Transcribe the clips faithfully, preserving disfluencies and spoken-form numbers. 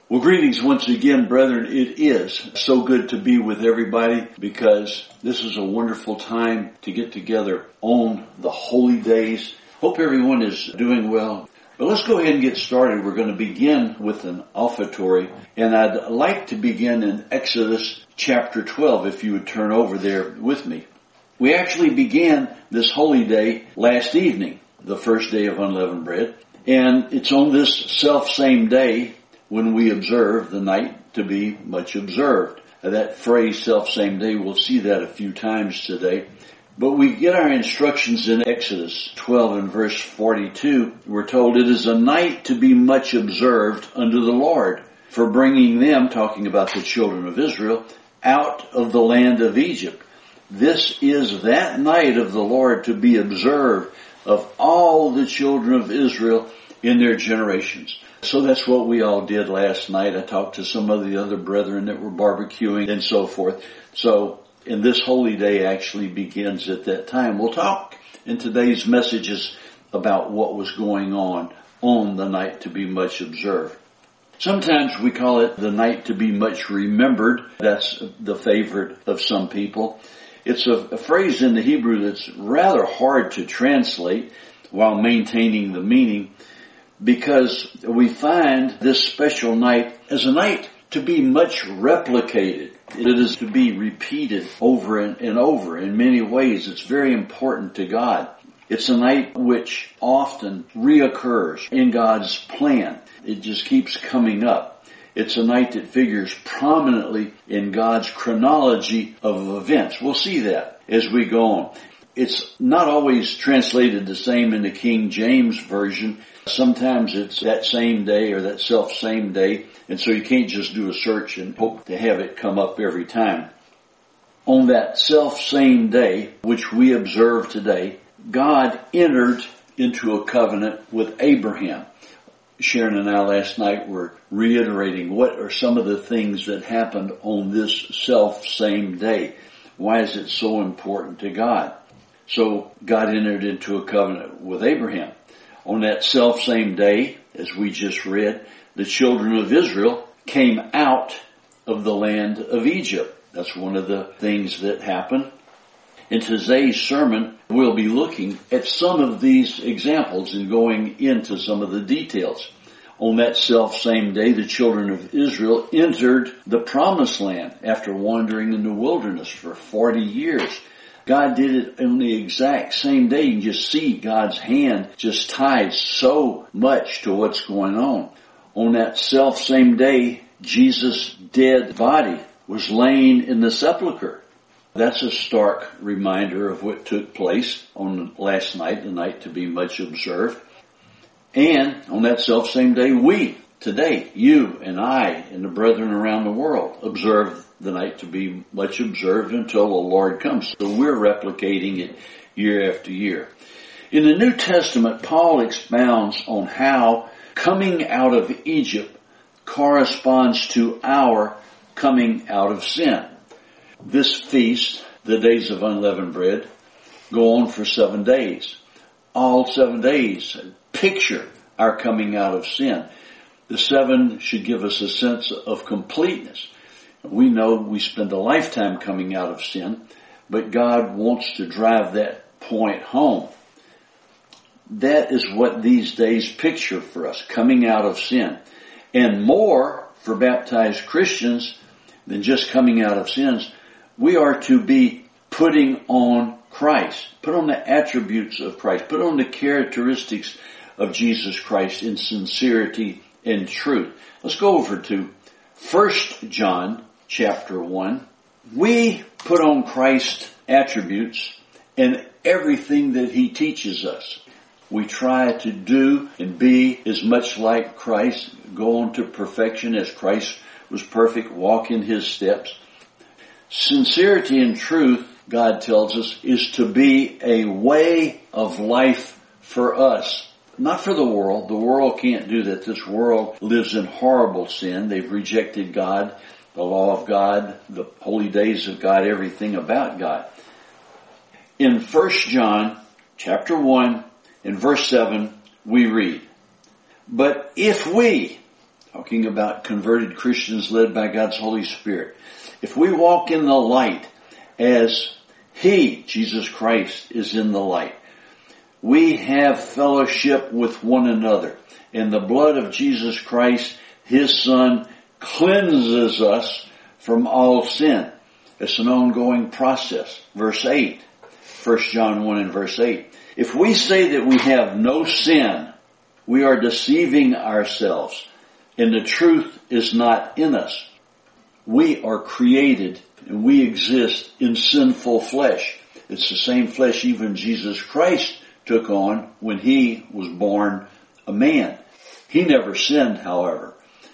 Well, greetings once again, brethren. It is so good to be with everybody because this is a wonderful time to get together on the holy days. Hope everyone is doing well. But let's go ahead and get started. We're going to begin with an offertory, and I'd like to begin in Exodus chapter twelve, if you would turn over there with me. We actually began this holy day last evening, the first day of unleavened bread, and it's on this self-same day when we observe the night to be much observed. That phrase, self-same day, we'll see that a few times today. But we get our instructions in Exodus twelve and verse forty-two. We're told, "It is a night to be much observed unto the Lord, for bringing them," talking about the children of Israel, "out of the land of Egypt. This is that night of the Lord to be observed of all the children of Israel in their generations." So that's what we all did last night. I talked to some of the other brethren that were barbecuing and so forth. So, and this holy day actually begins at that time. We'll talk in today's messages about what was going on on the night to be much observed. Sometimes we call it the night to be much remembered. That's the favorite of some people. It's a, a phrase in the Hebrew that's rather hard to translate while maintaining the meaning, because we find this special night as a night to be much replicated. It is to be repeated over and, and over in many ways. It's very important to God. It's a night which often reoccurs in God's plan. It just keeps coming up. It's a night that figures prominently in God's chronology of events. We'll see that as we go on. It's not always translated the same in the King James Version. Sometimes it's that same day or that self-same day, and so you can't just do a search and hope to have it come up every time. On that self-same day, which we observe today, God entered into a covenant with Abraham. Sharon and I last night were reiterating what are some of the things that happened on this self-same day. Why is it so important to God? So God entered into a covenant with Abraham. On that self-same day, as we just read, the children of Israel came out of the land of Egypt. That's one of the things that happened. In today's sermon, we'll be looking at some of these examples and going into some of the details. On that self-same day, the children of Israel entered the promised land after wandering in the wilderness for forty years. God did it on the exact same day. You can just see God's hand just tied so much to what's going on. On that self-same day, Jesus' dead body was laying in the sepulcher. That's a stark reminder of what took place on last night, the night to be much observed. And on that self-same day, we, today, you and I and the brethren around the world, observe the night to be much observed until the Lord comes. So we're replicating it year after year. In the New Testament, Paul expounds on how coming out of Egypt corresponds to our coming out of sin. This feast, the days of unleavened bread, go on for seven days. All seven days picture our coming out of sin. The seven should give us a sense of completeness. We know we spend a lifetime coming out of sin, but God wants to drive that point home. That is what these days picture for us, coming out of sin. And more for baptized Christians than just coming out of sins, we are to be putting on Christ. Put on the attributes of Christ. Put on the characteristics of Jesus Christ in sincerity and truth. Let's go over to First John chapter one. We put on Christ's attributes and everything that he teaches us. We try to do and be as much like Christ, go on to perfection as Christ was perfect, walk in his steps. Sincerity and truth, God tells us, is to be a way of life for us. Not for the world. The world can't do that. This world lives in horrible sin. They've rejected God, the law of God, the holy days of God, everything about God. In First John chapter one, in verse seven, we read, "But if we talking about converted Christians led by God's Holy Spirit. If we walk in the light as He, Jesus Christ, is in the light, we have fellowship with one another. And the blood of Jesus Christ, His Son, cleanses us from all sin. It's an ongoing process. Verse eight, First John one and verse eight. If we say that we have no sin, we are deceiving ourselves, and the truth is not in us. We are created and we exist in sinful flesh. It's the same flesh even Jesus Christ took on when He was born a man. He never sinned, however.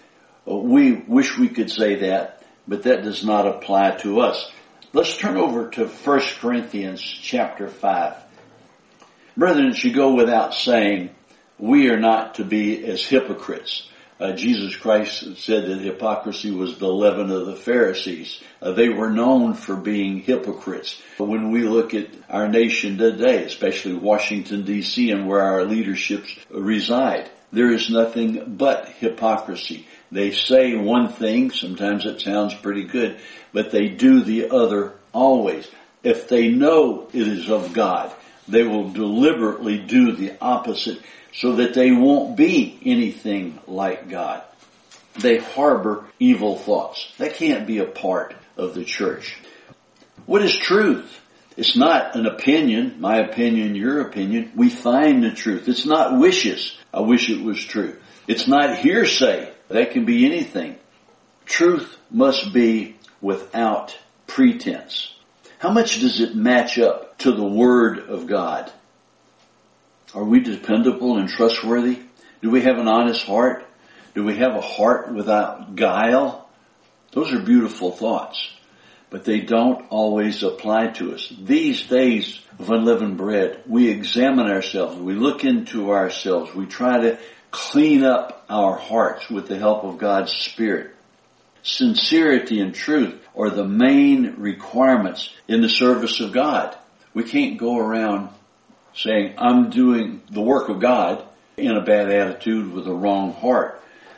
We wish we could say that, but that does not apply to us. Let's turn over to First Corinthians chapter five. Brethren, it should go without saying, we are not to be as hypocrites. Uh, Jesus Christ said that hypocrisy was the leaven of the Pharisees. Uh, they were known for being hypocrites. But when we look at our nation today, especially Washington, D C, and where our leaderships reside, there is nothing but hypocrisy. They say one thing, sometimes it sounds pretty good, but they do the other always. If they know it is of God, they will deliberately do the opposite so that they won't be anything like God. They harbor evil thoughts. That can't be a part of the church. What is truth? It's not an opinion, my opinion, your opinion. We find the truth. It's not wishes. I wish it was true. It's not hearsay. That can be anything. Truth must be without pretense. How much does it match up to the Word of God? Are we dependable and trustworthy? Do we have an honest heart? Do we have a heart without guile? Those are beautiful thoughts, but they don't always apply to us. These days of unleavened bread, we examine ourselves. We look into ourselves. We try to clean up our hearts with the help of God's Spirit. Sincerity and truth are the main requirements in the service of God. We can't go around saying, I'm doing the work of God in a bad attitude with a wrong heart.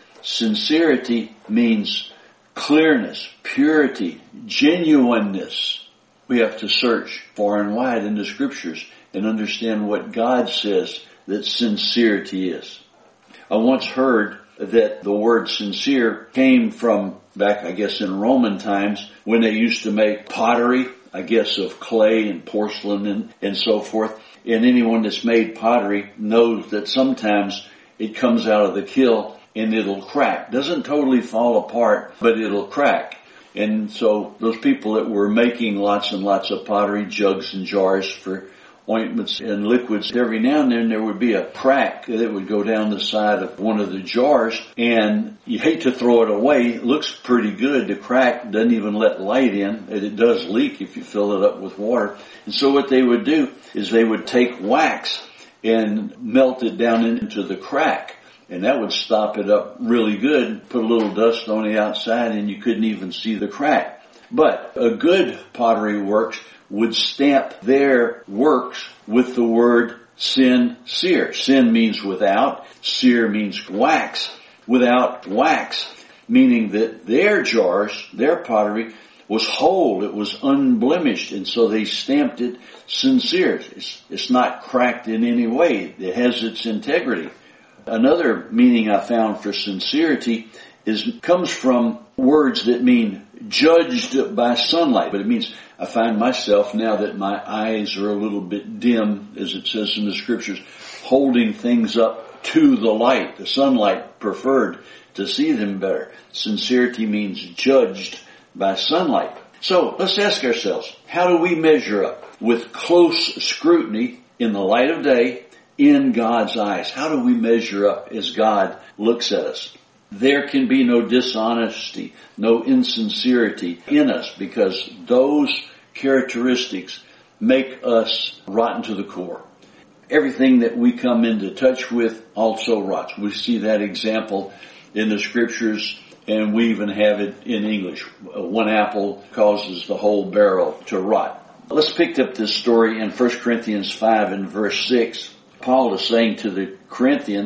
Sincerity means clearness, purity, genuineness. We have to search far and wide in the Scriptures and understand what God says that sincerity is. I once heard that the word sincere came from back, I guess, in Roman times when they used to make pottery, I guess, of clay and porcelain and, and so forth. And anyone that's made pottery knows that sometimes it comes out of the kiln and it'll crack. Doesn't totally fall apart, but it'll crack. And so those people that were making lots and lots of pottery, jugs and jars for ointments and liquids, every now and then there would be a crack that would go down the side of one of the jars, and you hate to throw it away. It looks pretty good. The crack doesn't even let light in, and it does leak if you fill it up with water. And so what they would do is they would take wax and melt it down into the crack, and that would stop it up really good, put a little dust on the outside, and you couldn't even see the crack. But a good pottery works would stamp their works with the word sincere. Sin means without. Sear means wax. Without wax, meaning that their jars, their pottery, was whole. It was unblemished. And so they stamped it sincere. It's, it's not cracked in any way. It has its integrity. Another meaning I found for sincerity is comes from words that mean judged by sunlight, but it means I find myself, now that my eyes are a little bit dim, as it says in the Scriptures, holding things up to the light, the sunlight preferred to see them better. Sincerity means judged by sunlight. So let's ask ourselves, how do we measure up with close scrutiny in the light of day in God's eyes? How do we measure up as God looks at us? There can be no dishonesty, no insincerity in us, because those characteristics make us rotten to the core. Everything that we come into touch with also rots. We see that example in the Scriptures, and we even have it in English. One apple causes the whole barrel to rot. Let's pick up this story in First Corinthians five and verse six. Paul is saying to the Corinthians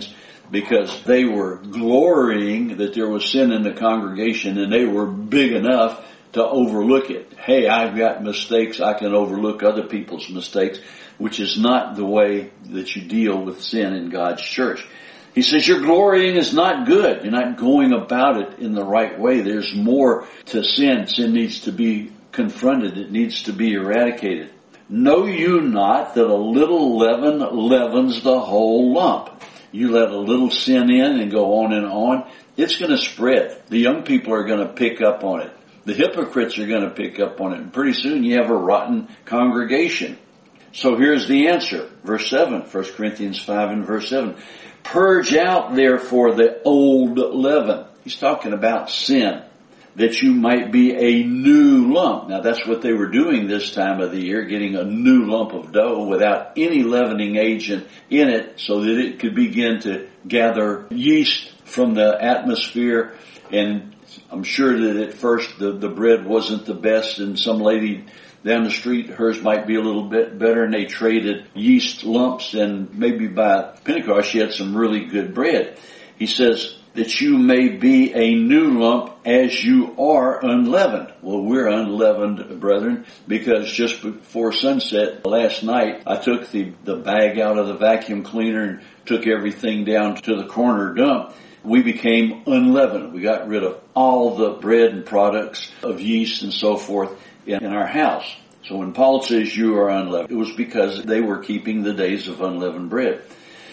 because they were glorying that there was sin in the congregation and they were big enough to overlook it. Hey, I've got mistakes. I can overlook other people's mistakes, which is not the way that you deal with sin in God's church. He says your glorying is not good. You're not going about it in the right way. There's more to sin. Sin needs to be confronted. It needs to be eradicated. Know you not that a little leaven leavens the whole lump? You let a little sin in and go on and on, it's going to spread. The young people are going to pick up on it. The hypocrites are going to pick up on it. And pretty soon you have a rotten congregation. So here's the answer. Verse seven, First Corinthians five and verse seven. Purge out therefore the old leaven. He's talking about sin, that you might be a new lump. Now that's what they were doing this time of the year, getting a new lump of dough without any leavening agent in it so that it could begin to gather yeast from the atmosphere. And I'm sure that at first the, the bread wasn't the best, and some lady down the street, hers might be a little bit better, and they traded yeast lumps, and maybe by Pentecost she had some really good bread. He says that you may be a new lump as you are unleavened. Well, we're unleavened, brethren, because just before sunset last night, I took the, the bag out of the vacuum cleaner and took everything down to the corner dump. We became unleavened. We got rid of all the bread and products of yeast and so forth in our house. So when Paul says you are unleavened, it was because they were keeping the days of unleavened bread.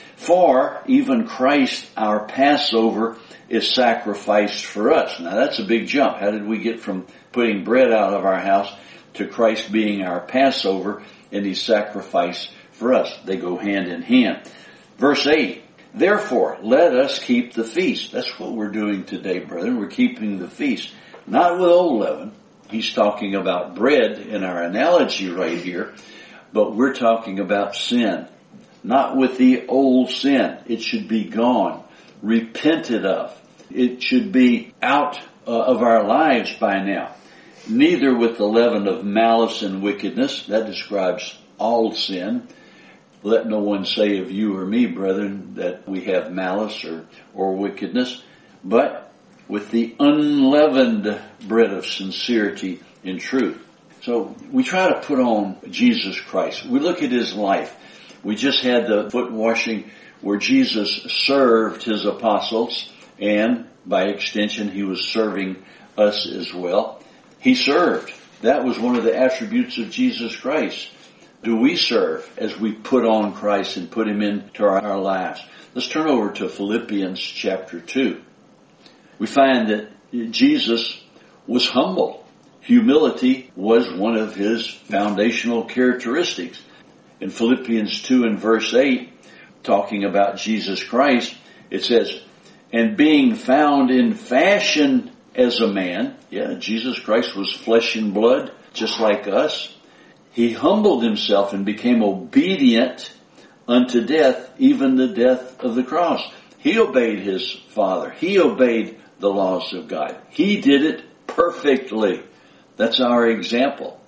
For even Christ, our Passover, is sacrificed for us. Now that's a big jump. How did we get from putting bread out of our house to Christ being our Passover and He's sacrificed for us? They go hand in hand. Verse eight. Therefore, let us keep the feast. That's what we're doing today, brethren. We're keeping the feast. Not with old leaven. He's talking about bread in our analogy right here. But we're talking about sin. Not with the old sin. It should be gone. Repented of. It should be out uh, of our lives by now. Neither with the leaven of malice and wickedness. That describes all sin. Let no one say of you or me, brethren, that we have malice or, or wickedness, but with the unleavened bread of sincerity and truth. So we try to put on Jesus Christ. We look at His life. We just had the foot washing where Jesus served His apostles, and by extension He was serving us as well. He served. That was one of the attributes of Jesus Christ. Do we serve as we put on Christ and put Him into our, our lives? Let's turn over to Philippians chapter two. We find that Jesus was humble. Humility was one of His foundational characteristics. In Philippians two and verse eight, talking about Jesus Christ, it says, and being found in fashion as a man, yeah, Jesus Christ was flesh and blood, just like us. He humbled Himself and became obedient unto death, even the death of the cross. He obeyed His Father. He obeyed the laws of God. He did it perfectly. That's our example.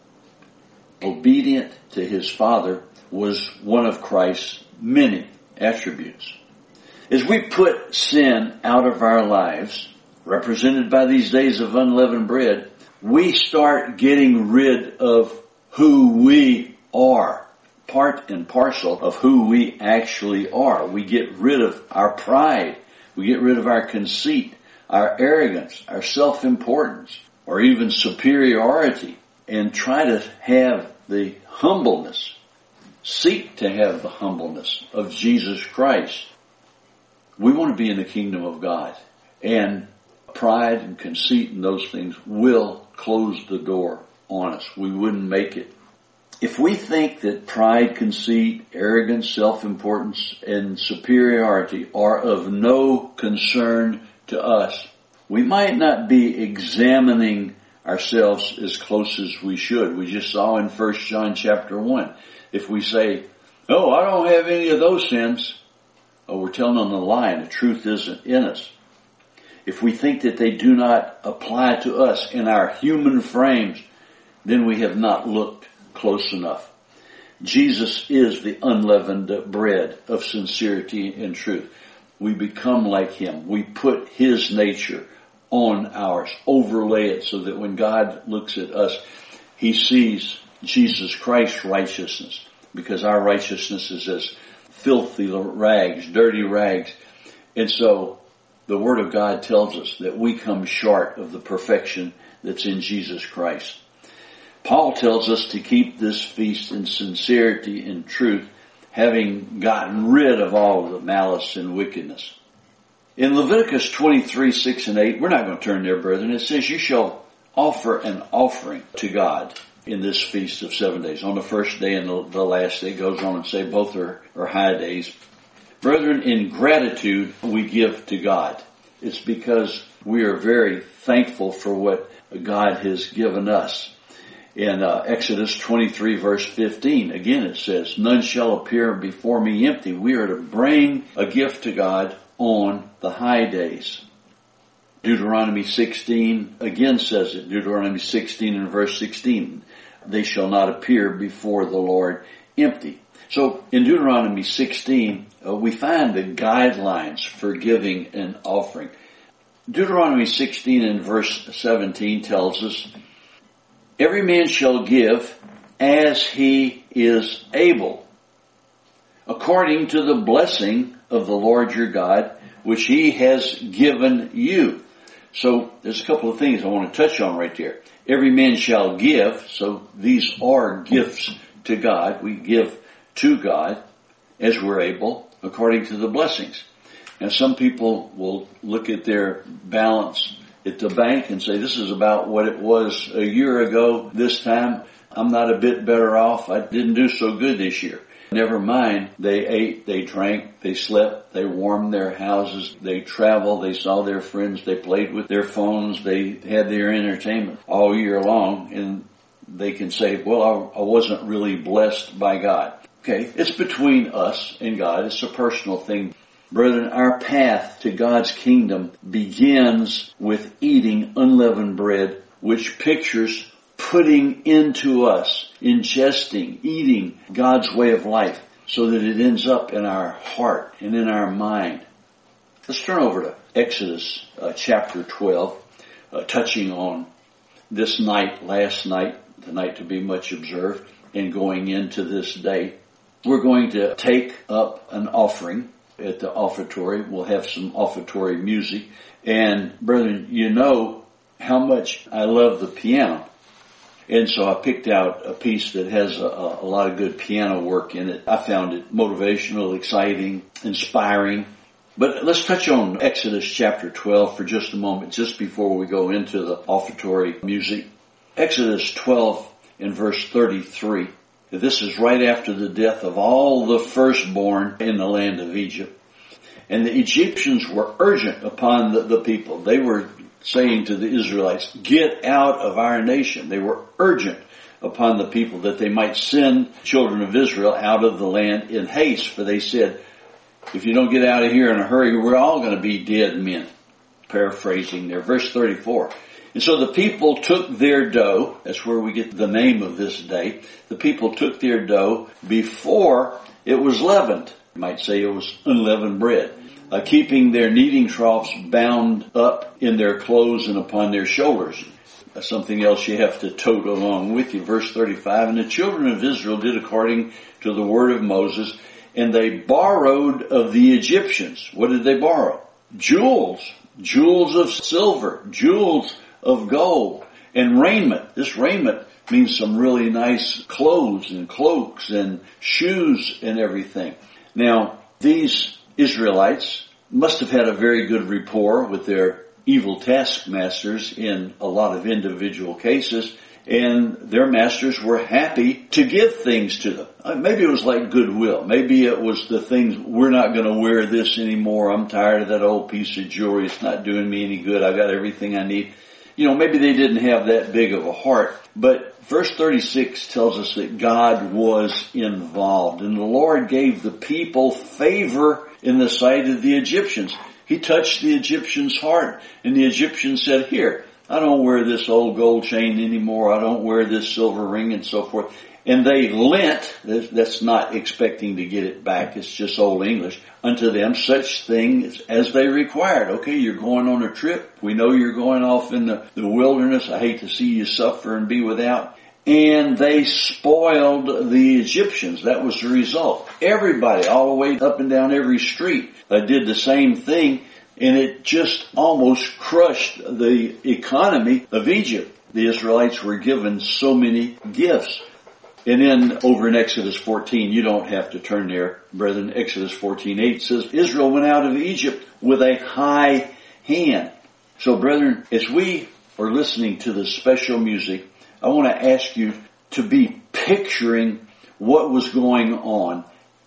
Obedient to His Father was one of Christ's many attributes. As we put sin out of our lives, represented by these days of unleavened bread, we start getting rid of who we are, part and parcel of who we actually are. We get rid of our pride. We get rid of our conceit, our arrogance, our self-importance, or even superiority, and try to have the humbleness, seek to have the humbleness of Jesus Christ. We want to be in the kingdom of God, and pride and conceit and those things will close the door on us. We wouldn't make it. If we think that pride, conceit, arrogance, self-importance, and superiority are of no concern to us, we might not be examining ourselves as close as we should. We just saw in First John chapter one. If we say, oh, I don't have any of those sins, oh, we're telling them a lie and the truth isn't in us. If we think that they do not apply to us in our human frames, then we have not looked close enough. Jesus is the unleavened bread of sincerity and truth. we become like Him. We put His nature on ours, overlay it so that when God looks at us, He sees Jesus Christ's righteousness, because our righteousness is as filthy rags, dirty rags. And so the Word of God tells us that we come short of the perfection that's in Jesus Christ. Paul tells us to keep this feast in sincerity and truth, having gotten rid of all of the malice and wickedness. In Leviticus twenty-three, six and eight, we're not going to turn there, brethren. It says, you shall offer an offering to God in this feast of seven days. On the first day and the, the last day, goes on and say both are, are high days. Brethren, in gratitude we give to God. It's because we are very thankful for what God has given us. In uh, Exodus twenty-three, verse fifteen, again it says, none shall appear before me empty. We are to bring a gift to God on the high days. Deuteronomy sixteen again says it. Deuteronomy sixteen and verse sixteen. They shall not appear before the Lord empty. So in Deuteronomy sixteen, uh, we find the guidelines for giving an offering. Deuteronomy sixteen and verse seventeen tells us, every man shall give as he is able, according to the blessing of the Lord your God, which He has given you. So there's a couple of things I want to touch on right there. Every man shall give, so these are gifts to God. We give to God as we're able, according to the blessings. Now some people will look at their balance at the bank and say, this is about what it was a year ago this time. I'm not a bit better off. I didn't do so good this year. Never mind, they ate, they drank, they slept, they warmed their houses, they traveled, they saw their friends, they played with their phones, they had their entertainment all year long, and they can say, well, I, I wasn't really blessed by God. Okay, it's between us and God. It's a personal thing. Brethren, our path to God's kingdom begins with eating unleavened bread, which pictures putting into us, ingesting, eating God's way of life so that it ends up in our heart and in our mind. Let's turn over to Exodus uh, chapter twelve, uh, touching on this night, last night, the night to be much observed, and going into this day. We're going to take up an offering at the offertory. We'll have some offertory music. And brethren, you know how much I love the piano. And so I picked out a piece that has a, a lot of good piano work in it. I found it motivational, exciting, inspiring. But let's touch on Exodus chapter twelve for just a moment, just before we go into the offertory music. Exodus twelve in verse thirty-three. This is right after the death of all the firstborn in the land of Egypt. And the Egyptians were urgent upon the, the people. They were saying to the Israelites, get out of our nation. They were urgent upon the people that they might send children of Israel out of the land in haste. For they said, if you don't get out of here in a hurry, we're all going to be dead men. Paraphrasing there. Verse thirty-four. And so the people took their dough. That's where we get the name of this day. The people took their dough before it was leavened. You might say it was unleavened bread. Uh, keeping their kneading troughs bound up in their clothes and upon their shoulders. Uh, something else you have to tote along with you. Verse thirty-five, and the children of Israel did according to the word of Moses, and they borrowed of the Egyptians. What did they borrow? Jewels. Jewels of silver. Jewels of gold. And raiment. This raiment means some really nice clothes and cloaks and shoes and everything. Now, these Israelites must have had a very good rapport with their evil taskmasters in a lot of individual cases, and their masters were happy to give things to them. Maybe it was like goodwill. Maybe it was the things, we're not going to wear this anymore. I'm tired of that old piece of jewelry. It's not doing me any good. I've got everything I need. You know, maybe they didn't have that big of a heart, but verse thirty-six tells us that God was involved, and the Lord gave the people favor in the sight of the Egyptians. He touched the Egyptians' heart, and the Egyptians said, here, I don't wear this old gold chain anymore. I don't wear this silver ring and so forth. And they lent, that's not expecting to get it back, it's just old English, unto them such things as they required. Okay, you're going on a trip. We know you're going off in the, the wilderness. I hate to see you suffer and be without. And they spoiled the Egyptians. That was the result. Everybody, all the way up and down every street, uh, did the same thing. And it just almost crushed the economy of Egypt. The Israelites were given so many gifts. And then over in Exodus fourteen, you don't have to turn there, brethren. Exodus fourteen eight says, Israel went out of Egypt with a high hand. So brethren, as we are listening to this special music, I want to ask you to be picturing what was going on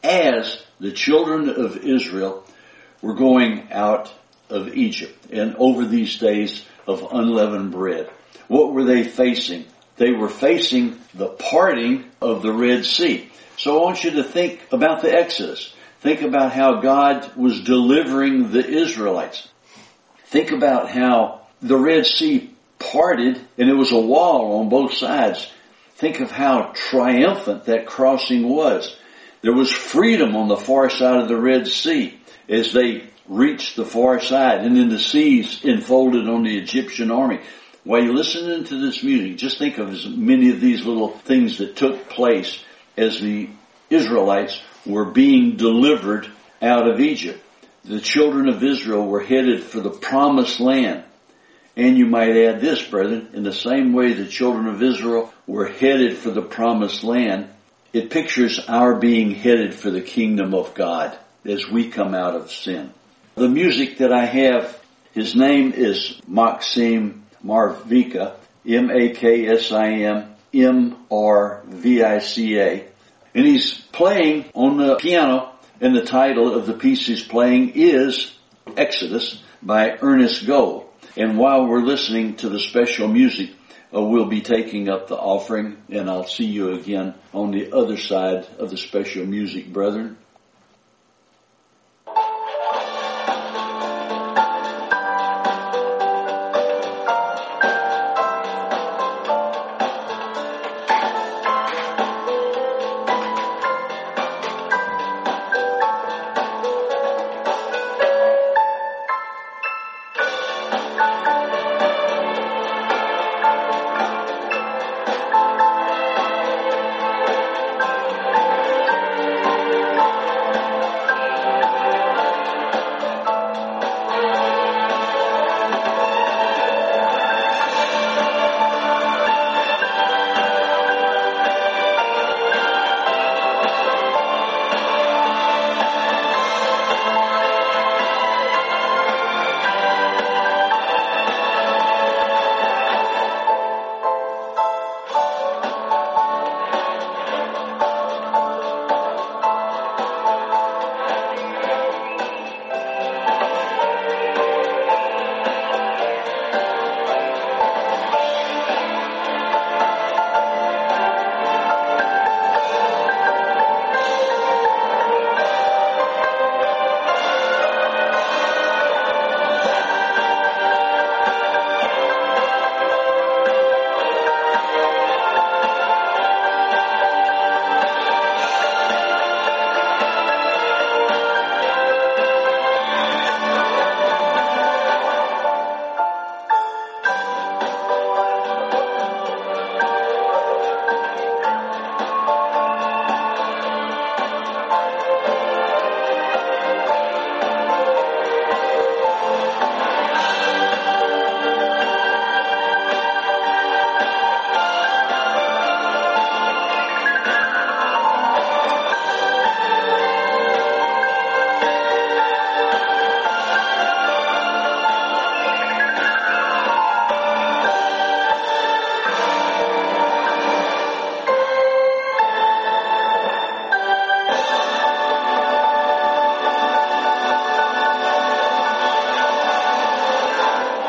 as the children of Israel were going out of Egypt and over these days of unleavened bread. What were they facing? They were facing the parting of the Red Sea. So I want you to think about the Exodus. Think about how God was delivering the Israelites. Think about how the Red Sea parted and it was a wall on both sides. Think of how triumphant that crossing was. There was freedom on the far side of the Red Sea as they reached the far side, and then the seas enfolded on the Egyptian army. While you're listening to this music, just think of as many of these little things that took place as the Israelites were being delivered out of Egypt. The children of Israel were headed for the promised land. And you might add this, brethren, in the same way the children of Israel were headed for the promised land, it pictures our being headed for the kingdom of God as we come out of sin. The music that I have, his name is Maxim Marvica, M A K S I M M R V I C A. And he's playing on the piano, and the title of the piece he's playing is Exodus by Ernest Gold. And while we're listening to the special music, uh, we'll be taking up the offering, and I'll see you again on the other side of the special music, brethren.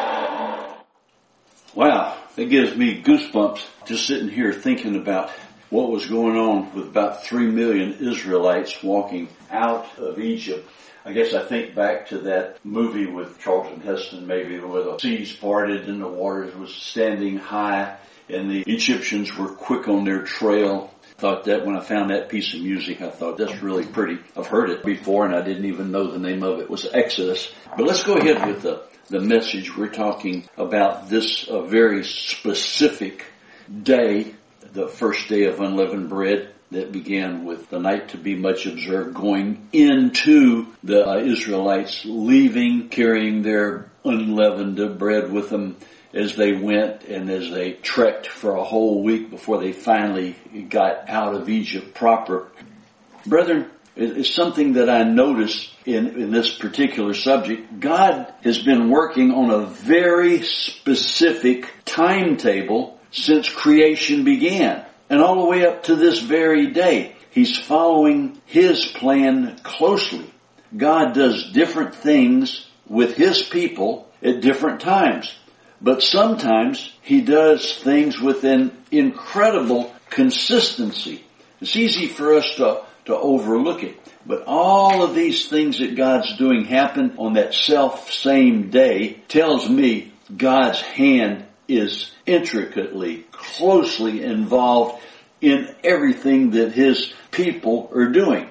It gives me goosebumps just sitting here thinking about what was going on with about three million Israelites walking out of Egypt. I guess I think back to that movie with Charlton Heston, maybe, where the seas parted and the waters was standing high and the Egyptians were quick on their trail. I thought that when I found that piece of music, I thought that's really pretty. I've heard it before and I didn't even know the name of it. It was Exodus. But let's go ahead with the, the message. We're talking about this uh, very specific day, the first day of unleavened bread, that began with the night to be much observed, going into the uh, Israelites leaving, carrying their unleavened bread with them as they went and as they trekked for a whole week before they finally got out of Egypt proper. Brethren, it's something that I noticed in, in this particular subject. God has been working on a very specific timetable since creation began. And all the way up to this very day, He's following His plan closely. God does different things with His people at different times. But sometimes He does things with an incredible consistency. It's easy for us to, to overlook it. But all of these things that God's doing happen on that self-same day tells me God's hand is intricately, closely involved in everything that His people are doing.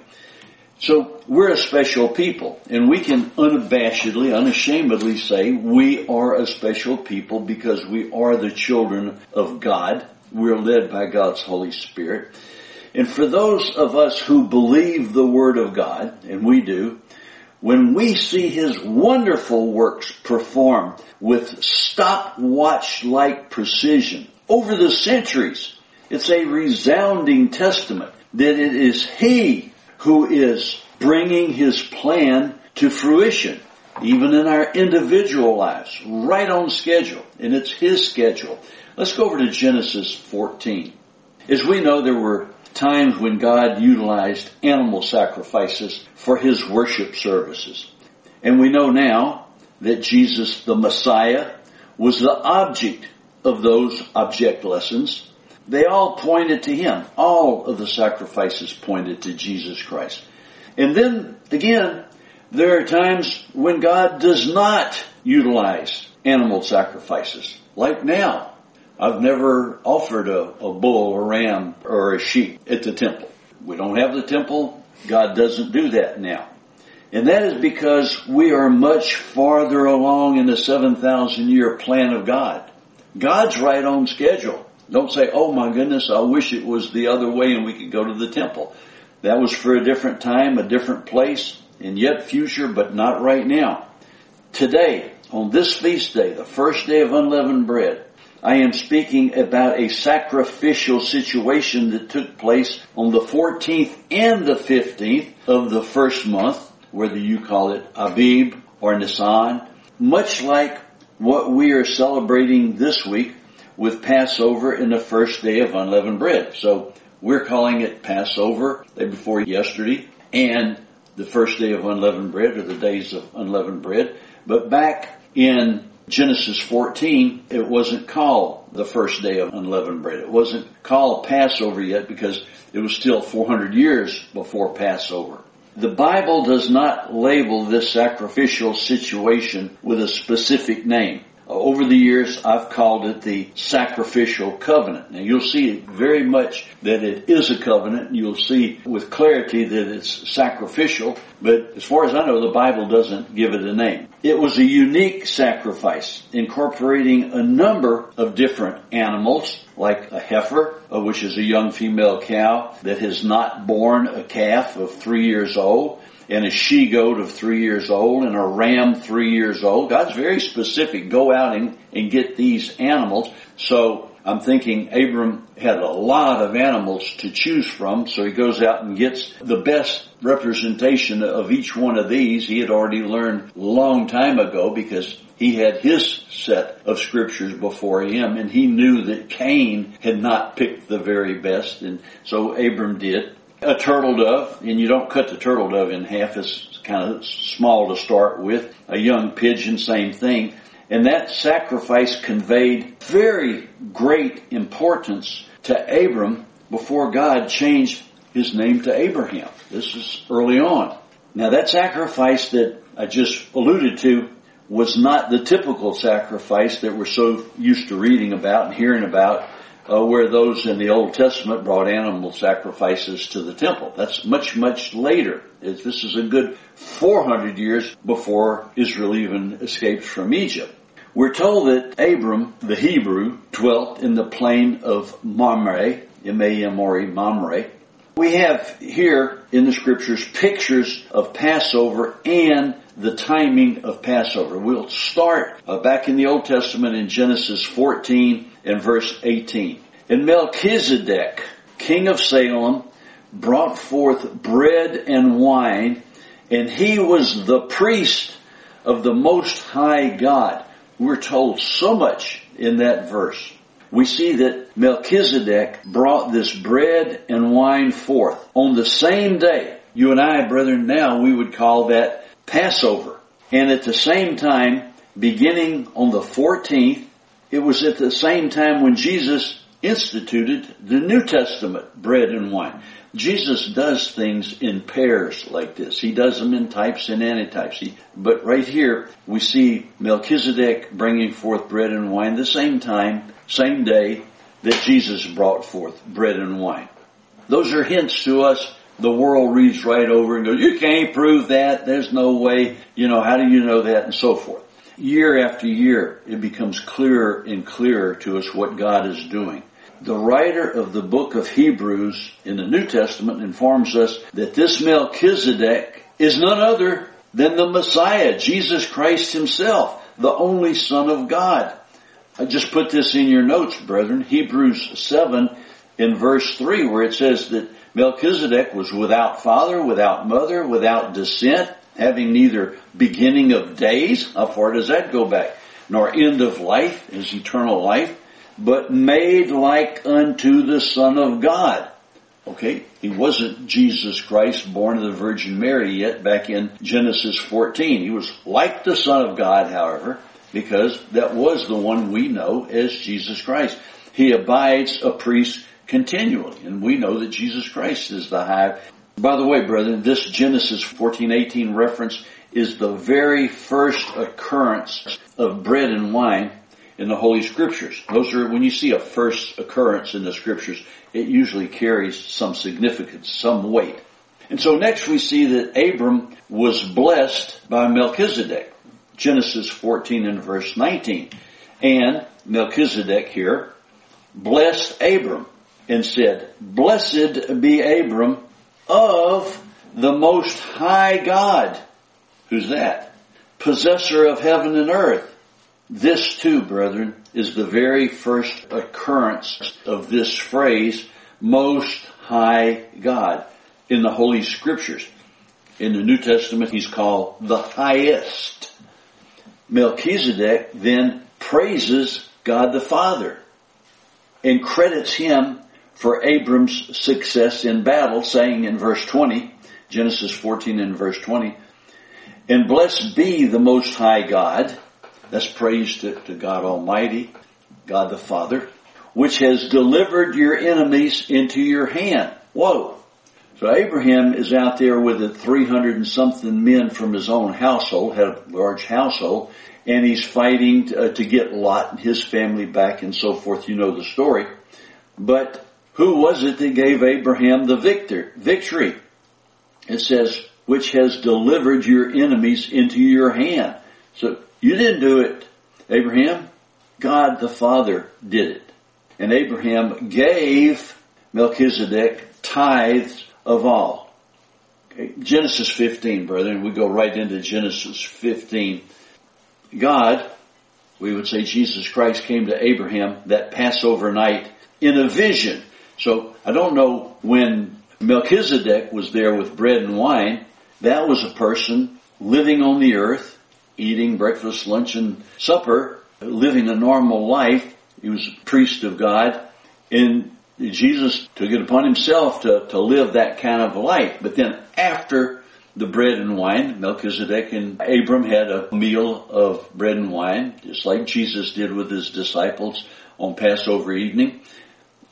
So we're a special people, and we can unabashedly, unashamedly say we are a special people because we are the children of God. We're led by God's Holy Spirit. And for those of us who believe the Word of God, and we do, when we see His wonderful works performed with stopwatch-like precision over the centuries, it's a resounding testament that it is He who is bringing His plan to fruition, even in our individual lives, right on schedule, and it's His schedule. Let's go over to Genesis fourteen. As we know, there were times when God utilized animal sacrifices for His worship services. And we know now that Jesus, the Messiah, was the object of those object lessons. They all pointed to Him. All of the sacrifices pointed to Jesus Christ. And then, again, there are times when God does not utilize animal sacrifices. Like now. I've never offered a, a bull, a ram, or a sheep at the temple. We don't have the temple. God doesn't do that now. And that is because we are much farther along in the seven thousand year plan of God. God's right on schedule. Don't say, oh my goodness, I wish it was the other way and we could go to the temple. That was for a different time, a different place, and yet future, but not right now. Today, on this feast day, the first day of unleavened bread, I am speaking about a sacrificial situation that took place on the fourteenth and the fifteenth of the first month, whether you call it Abib or Nisan, much like what we are celebrating this week with Passover and the first day of unleavened bread. So we're calling it Passover, the day before yesterday, and the first day of unleavened bread, or the days of unleavened bread. But back in Genesis fourteen, it wasn't called the first day of unleavened bread. It wasn't called Passover yet because it was still four hundred years before Passover. The Bible does not label this sacrificial situation with a specific name. Over the years, I've called it the sacrificial covenant. Now, you'll see very much that it is a covenant. You'll see with clarity that it's sacrificial. But as far as I know, the Bible doesn't give it a name. It was a unique sacrifice, incorporating a number of different animals, like a heifer, which is a young female cow that has not borne a calf of three years old, and a she-goat of three years old, and a ram three years old. God's very specific. Go out and, and get these animals. So I'm thinking Abram had a lot of animals to choose from, so he goes out and gets the best representation of each one of these. He had already learned a long time ago because he had his set of scriptures before him, and he knew that Cain had not picked the very best, and so Abram did. A turtle dove, and you don't cut the turtle dove in half, it's kind of small to start with. A young pigeon, same thing. And that sacrifice conveyed very great importance to Abram before God changed his name to Abraham. This is early on. Now that sacrifice that I just alluded to was not the typical sacrifice that we're so used to reading about and hearing about, uh, where those in the Old Testament brought animal sacrifices to the temple. That's much, much later. This is a good four hundred years before Israel even escaped from Egypt. We're told that Abram, the Hebrew, dwelt in the plain of Mamre, M A M R E, Mamre. We have here in the scriptures pictures of Passover and the timing of Passover. We'll start uh, back in the Old Testament in Genesis fourteen and verse eighteen. And Melchizedek, king of Salem, brought forth bread and wine, and he was the priest of the Most High God. We're told so much in that verse. We see that Melchizedek brought this bread and wine forth on the same day. You and I, brethren, now we would call that Passover. And at the same time, beginning on the fourteenth, it was at the same time when Jesus instituted the New Testament bread and wine. Jesus does things in pairs like this. He does them in types and antitypes. He, but right here, we see Melchizedek bringing forth bread and wine the same time, same day that Jesus brought forth bread and wine. Those are hints to us. The world reads right over and goes, you can't prove that. There's no way. You know, how do you know that? And so forth. Year after year, it becomes clearer and clearer to us what God is doing. The writer of the book of Hebrews in the New Testament informs us that this Melchizedek is none other than the Messiah, Jesus Christ himself, the only Son of God. I just put this in your notes, brethren. Hebrews seven in verse three, where it says that Melchizedek was without father, without mother, without descent, having neither beginning of days, how far does that go back, nor end of life, his eternal life, but made like unto the Son of God. Okay, he wasn't Jesus Christ born of the Virgin Mary yet back in Genesis fourteen. He was like the Son of God, however, because that was the one we know as Jesus Christ. He abides a priest continually, and we know that Jesus Christ is the high. By the way, brethren, this Genesis fourteen eighteen reference is the very first occurrence of bread and wine in the Holy Scriptures. Those are, when you see a first occurrence in the Scriptures, it usually carries some significance, some weight. And so next we see that Abram was blessed by Melchizedek. Genesis fourteen and verse nineteen. And Melchizedek here blessed Abram and said, Blessed be Abram of the Most High God. Who's that? Possessor of heaven and earth. This too, brethren, is the very first occurrence of this phrase, Most High God, in the Holy Scriptures. In the New Testament, he's called the highest. Melchizedek then praises God the Father and credits him for Abram's success in battle, saying in verse twenty, Genesis fourteen and verse twenty, And blessed be the Most High God. That's praise to, to God Almighty, God the Father, which has delivered your enemies into your hand. Whoa. So Abraham is out there with the three hundred and something men from his own household, had a large household, and he's fighting to, uh, to get Lot and his family back and so forth. You know the story. But who was it that gave Abraham the victor, victory? It says, which has delivered your enemies into your hand. So you didn't do it, Abraham. God the Father did it. And Abraham gave Melchizedek tithes of all. Okay. Genesis fifteen, brethren. We go right into Genesis fifteen. God, we would say Jesus Christ, came to Abraham that Passover night in a vision. So I don't know when Melchizedek was there with bread and wine. That was a person living on the earth, eating breakfast, lunch, and supper, living a normal life. He was a priest of God. And Jesus took it upon himself to, to live that kind of a life. But then after the bread and wine, Melchizedek and Abram had a meal of bread and wine, just like Jesus did with his disciples on Passover evening.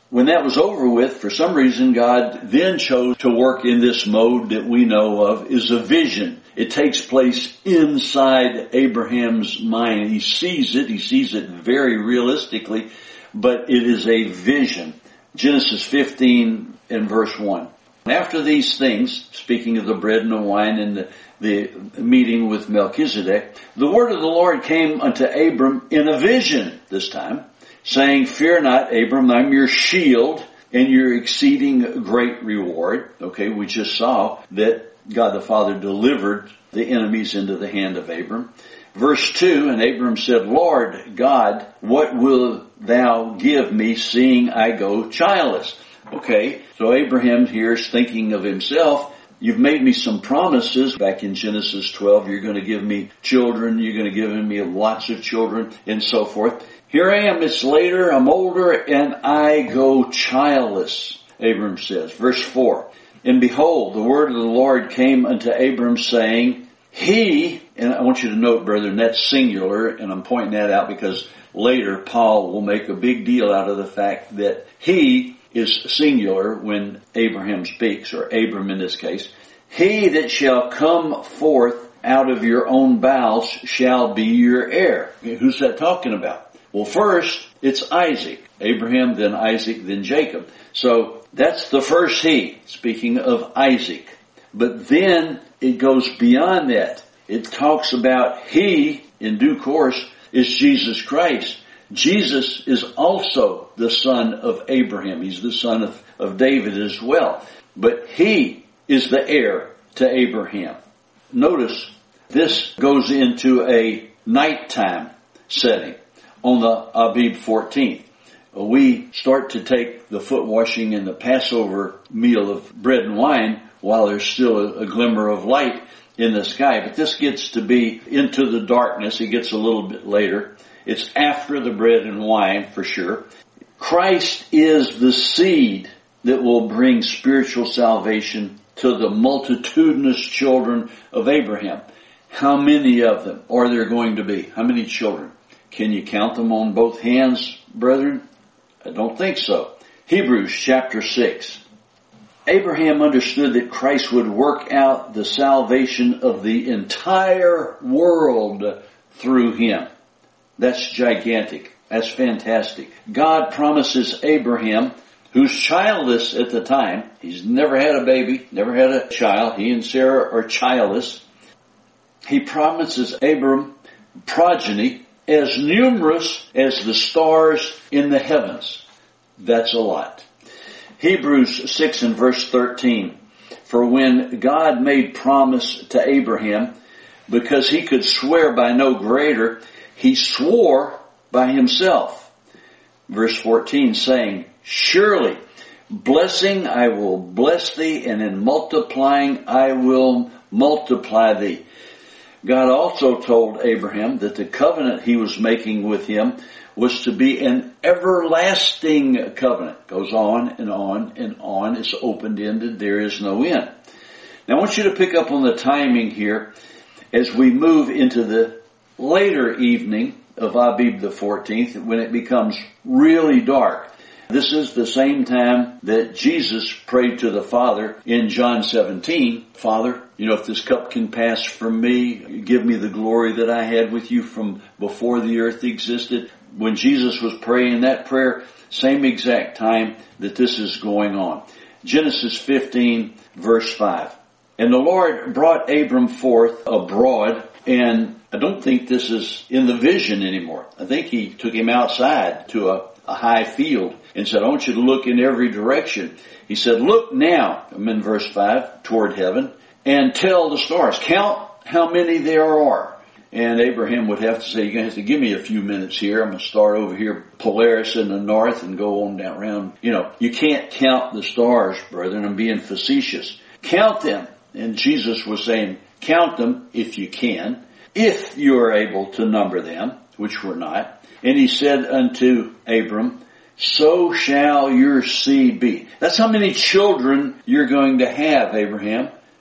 when that was over with, for some reason, God then chose to work in this mode that we know of is a vision. It takes place inside Abraham's mind. He sees it. He sees it very realistically, but it is a vision. Genesis fifteen and verse one. After these things, speaking of the bread and the wine and the, the meeting with Melchizedek, the word of the Lord came unto Abram in a vision this time, saying, Fear not, Abram, I'm your shield and your exceeding great reward. Okay, we just saw that God the Father delivered the enemies into the hand of Abram. Verse two, and Abram said, Lord God, what will thou give me, seeing I go childless? Okay, so Abraham here is thinking of himself. You've made me some promises back in Genesis twelve. You're going to give me children. You're going to give me lots of children and so forth. Here I am, it's later, I'm older, and I go childless, Abram says. Verse four, and behold, the word of the Lord came unto Abram, saying, He, and I want you to note, brethren, that's singular, and I'm pointing that out because later Paul will make a big deal out of the fact that he is singular when Abraham speaks, or Abram in this case. He that shall come forth out of your own bowels shall be your heir. Who's that talking about? Well, first, it's Isaac. Abraham, then Isaac, then Jacob. So that's the first he, speaking of Isaac. But then it goes beyond that. It talks about he, in due course, is Jesus Christ. Jesus is also the son of Abraham. He's the son of, of David as well. But he is the heir to Abraham. Notice this goes into a nighttime setting on the Abib fourteenth. We start to take the foot washing and the Passover meal of bread and wine while there's still a, a glimmer of light in the sky. But this gets to be into the darkness. It gets a little bit later. It's after the bread and wine for sure. Christ is the seed that will bring spiritual salvation to the multitudinous children of Abraham. How many of them are there going to be? How many children? Can you count them on both hands, brethren? I don't think so. Hebrews chapter six. Abraham understood that Christ would work out the salvation of the entire world through him. That's gigantic. That's fantastic. God promises Abraham, who's childless at the time. He's never had a baby, never had a child. He and Sarah are childless. He promises Abram progeny as numerous as the stars in the heavens. That's a lot. Hebrews six and verse thirteen. For when God made promise to Abraham, because he could swear by no greater, he swore by himself. Verse fourteen saying, Surely, blessing I will bless thee, and in multiplying I will multiply thee. God also told Abraham that the covenant he was making with him was to be an everlasting covenant. Goes on and on and on. It's open-ended. There is no end. Now I want you to pick up on the timing here as we move into the later evening of Abib the fourteenth, when it becomes really dark. This is the same time that Jesus prayed to the Father in John seventeen. Father, you know, if this cup can pass from me, give me the glory that I had with you from before the earth existed. When Jesus was praying that prayer, same exact time that this is going on. Genesis fifteen, verse five. And the Lord brought Abram forth abroad, and I don't think this is in the vision anymore. I think he took him outside to a, a high field and said, I want you to look in every direction. He said, look now, I'm in verse five, toward heaven, and tell the stars. Count how many there are. And Abraham would have to say, you're going to have to give me a few minutes here. I'm going to start over here, Polaris in the north, and go on down around. You know, you can't count the stars, brethren. I'm being facetious. Count them. And Jesus was saying, count them if you can, if you are able to number them, which we're not. And he said unto Abram, so shall your seed be. That's how many children you're going to have, Abraham.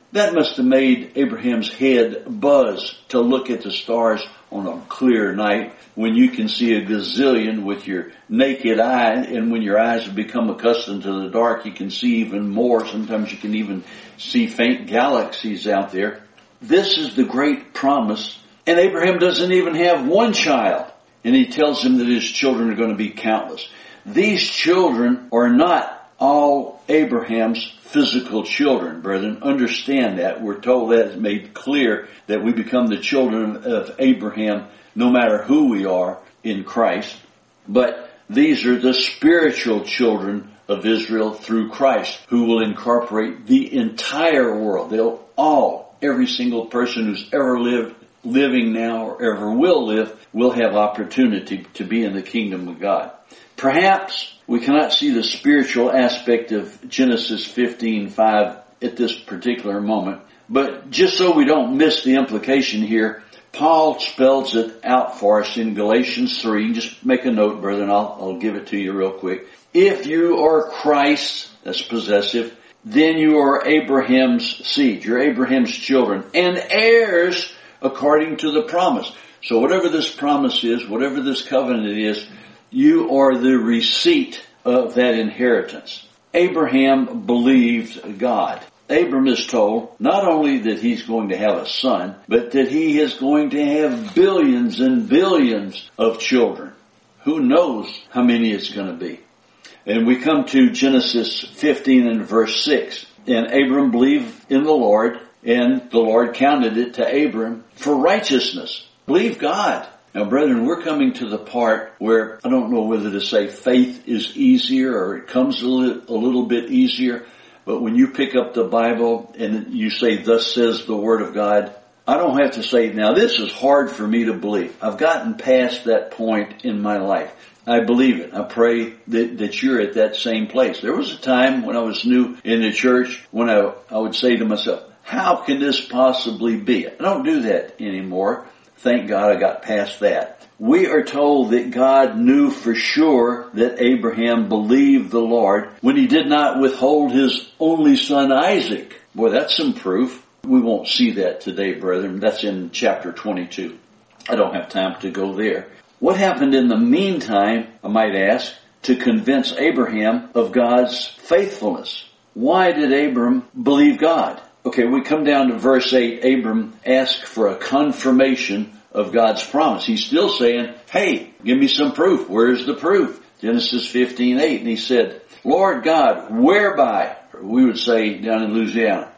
That must have made Abraham's head buzz to look at the stars on a clear night when you can see a gazillion with your naked eye, and when your eyes have become accustomed to the dark, you can see even more. Sometimes you can even see faint galaxies out there. This is the great promise, and Abraham doesn't even have one child, and he tells him that his children are going to be countless. These children are not all Abraham's physical children, brethren. Understand that. We're told that, it's made clear that we become the children of Abraham no matter who we are in Christ. But these are the spiritual children of Israel through Christ, who will incorporate the entire world. They'll all, every single person who's ever lived, living now, or ever will live, will have opportunity to be in the kingdom of God. Perhaps we cannot see the spiritual aspect of Genesis fifteen five at this particular moment, but just so we don't miss the implication here, Paul spells it out for us in Galatians three. Just make a note, brother, and I'll, I'll give it to you real quick. If you are Christ, that's possessive, then you are Abraham's seed. You're Abraham's children and heirs according to the promise. So whatever this promise is, whatever this covenant is, you are the receipt of that inheritance. Abraham believed God. Abram is told not only that he's going to have a son, but that he is going to have billions and billions of children. Who knows how many it's going to be? And we come to Genesis fifteen and verse six. And Abram believed in the Lord, and the Lord counted it to Abram for righteousness. Believe God. Now, brethren, we're coming to the part where I don't know whether to say faith is easier or it comes a, li- a little bit easier. But when you pick up the Bible and you say, thus says the Word of God, I don't have to say, now this is hard for me to believe. I've gotten past that point in my life. I believe it. I pray that, that you're at that same place. There was a time when I was new in the church when I, I would say to myself, how can this possibly be? I don't do that anymore. Thank God I got past that. We are told that God knew for sure that Abraham believed the Lord when he did not withhold his only son Isaac. Boy, that's some proof. We won't see that today, brethren. That's in chapter twenty-two. I don't have time to go there. What happened in the meantime, I might ask, to convince Abraham of God's faithfulness? Why did Abram believe God? Okay, we come down to verse eight. Abram asked for a confirmation of God's promise. He's still saying, hey, give me some proof. Where's the proof? Genesis fifteen eight. And he said, Lord God, whereby? We would say down in Louisiana,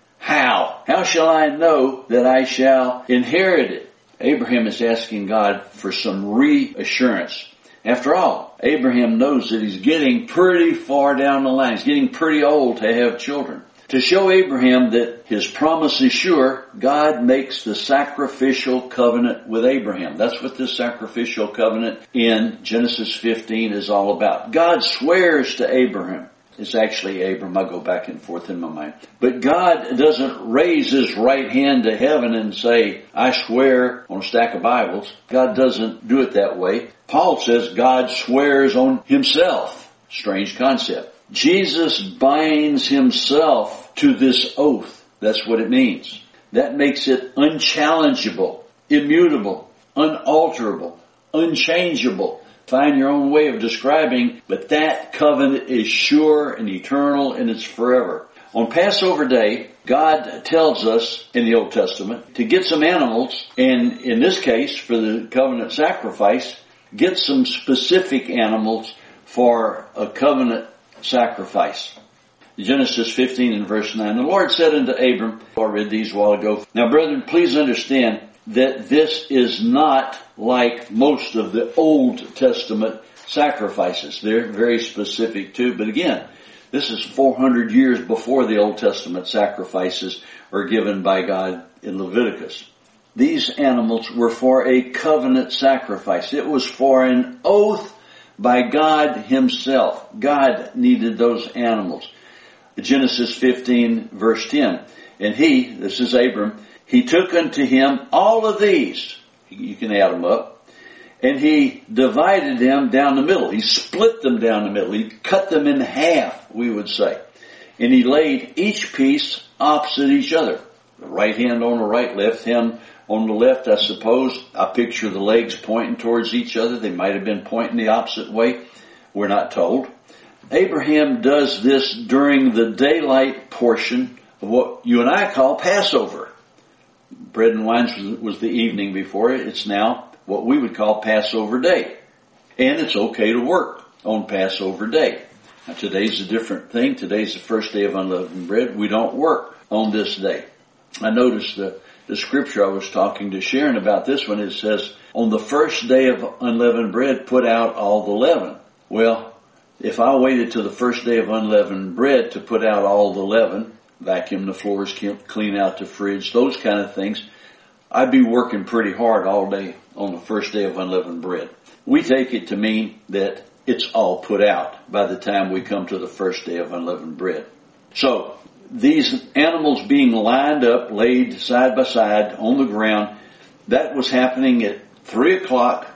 how? How shall I know that I shall inherit it? Abraham is asking God for some reassurance. After all, Abraham knows that he's getting pretty far down the line. He's getting pretty old to have children. To show Abraham that his promise is sure, God makes the sacrificial covenant with Abraham. That's what this sacrificial covenant in Genesis fifteen is all about. God swears to Abraham. It's actually Abram. I go back and forth in my mind. But God doesn't raise his right hand to heaven and say, I swear on a stack of Bibles. God doesn't do it that way. Paul says God swears on himself. Strange concept. Jesus binds himself to this oath. That's what it means. That makes it unchallengeable, immutable, unalterable, unchangeable. Find your own way of describing, but that covenant is sure and eternal and it's forever. On Passover Day, God tells us in the Old Testament to get some animals, and in this case, for the covenant sacrifice, get some specific animals for a covenant sacrifice. Genesis fifteen and verse nine. The Lord said unto Abram, I read these a while ago. Now, brethren, please understand that this is not like most of the Old Testament sacrifices. They're very specific too. But again, this is four hundred years before the Old Testament sacrifices are given by God in Leviticus. These animals were for a covenant sacrifice. It was for an oath by God himself. God needed those animals. Genesis fifteen verse ten. And he, this is Abram, he took unto him all of these. You can add them up. And he divided them down the middle. He split them down the middle. He cut them in half, we would say. And he laid each piece opposite each other. The right hand on the right, left hand on the left, I suppose. I picture the legs pointing towards each other. They might have been pointing the opposite way. We're not told. Abraham does this during the daylight portion of what you and I call Passover. Bread and wine was the evening before it. It's now what we would call Passover Day. And it's okay to work on Passover Day. Now, today's a different thing. Today's the first day of unleavened bread. We don't work on this day. I noticed the, the scripture I was talking to Sharon about this one. It says, on the first day of unleavened bread, put out all the leaven. Well, if I waited till the first day of unleavened bread to put out all the leaven, vacuum the floors, clean out the fridge, those kind of things, I'd be working pretty hard all day on the first day of unleavened bread. We take it to mean that it's all put out by the time we come to the first day of unleavened bread. So, these animals being lined up, laid side by side on the ground, that was happening at three o'clock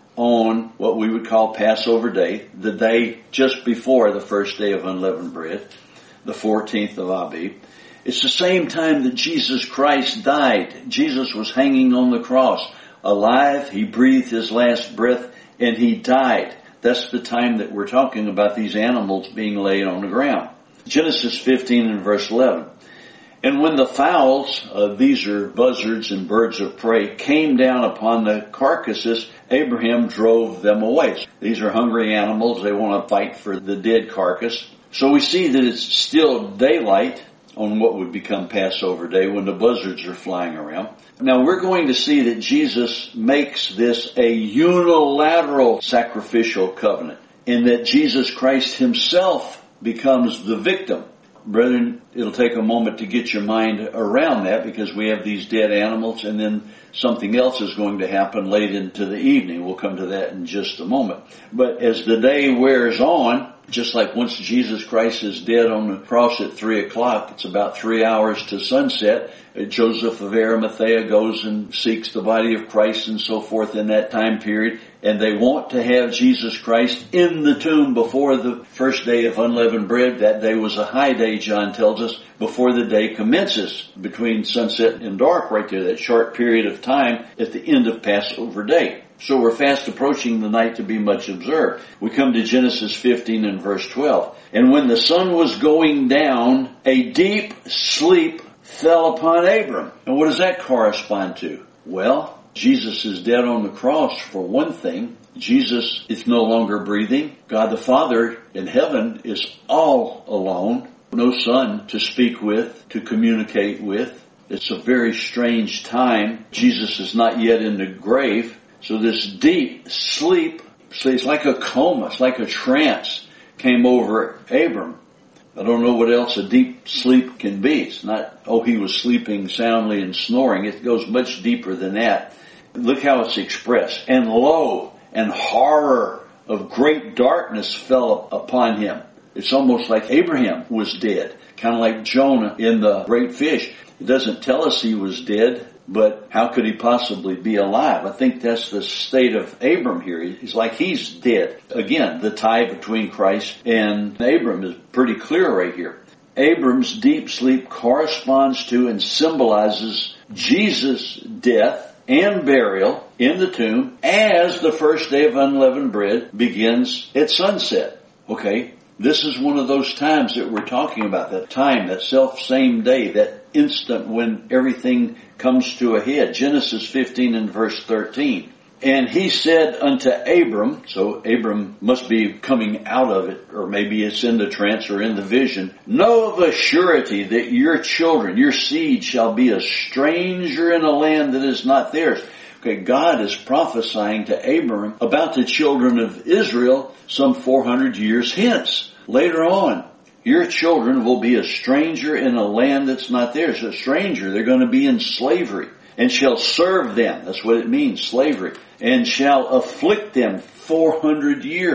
on what we would call Passover Day, the day just before the first day of unleavened bread, the fourteenth of Abib. It's the same time that Jesus Christ died. Jesus was hanging on the cross, alive. He breathed his last breath and he died. That's the time that we're talking about these animals being laid on the ground. Genesis fifteen and verse eleven. And when the fowls, uh, these are buzzards and birds of prey, came down upon the carcasses, Abraham drove them away. These are hungry animals. They want to fight for the dead carcass. So we see that it's still daylight on what would become Passover Day when the buzzards are flying around. Now we're going to see that Jesus makes this a unilateral sacrificial covenant, in that Jesus Christ himself becomes the victim. Brethren, it'll take a moment to get your mind around that, because we have these dead animals and then something else is going to happen late into the evening. We'll come to that in just a moment. But as the day wears on, just like once Jesus Christ is dead on the cross at three o'clock, it's about three hours to sunset. Joseph of Arimathea goes and seeks the body of Christ and so forth in that time period. And they want to have Jesus Christ in the tomb before the first day of unleavened bread. That day was a high day, John tells us, before the day commences. Between sunset and dark right there, that short period of time at the end of Passover Day. So we're fast approaching the night to be much observed. We come to Genesis fifteen and verse twelve. And when the sun was going down, a deep sleep fell upon Abram. And what does that correspond to? Well, Jesus is dead on the cross for one thing. Jesus is no longer breathing. God the Father in heaven is all alone. No Son to speak with, to communicate with. It's a very strange time. Jesus is not yet in the grave. So this deep sleep, so it's like a coma, it's like a trance came over Abram. I don't know what else a deep sleep can be. It's not, oh, he was sleeping soundly and snoring. It goes much deeper than that. Look how it's expressed. And lo, and horror of great darkness fell upon him. It's almost like Abraham was dead, kind of like Jonah in the great fish. It doesn't tell us he was dead, but how could he possibly be alive? I think that's the state of Abram here. He's like he's dead. Again, the tie between Christ and Abram is pretty clear right here. Abram's deep sleep corresponds to and symbolizes Jesus' death and burial in the tomb as the first day of unleavened bread begins at sunset. Okay, this is one of those times that we're talking about, that time, that self-same day, that instant when everything comes to a head. Genesis fifteen and verse thirteen. And he said unto Abram, so Abram must be coming out of it, or maybe it's in the trance or in the vision, know of a surety that your children, your seed shall be a stranger in a land that is not theirs. Okay, God is prophesying to Abram about the children of Israel some four hundred years hence. Later on, your children will be a stranger in a land that's not theirs. A stranger, they're going to be in slavery. And shall serve them. That's what it means, slavery. And shall afflict them four hundred years.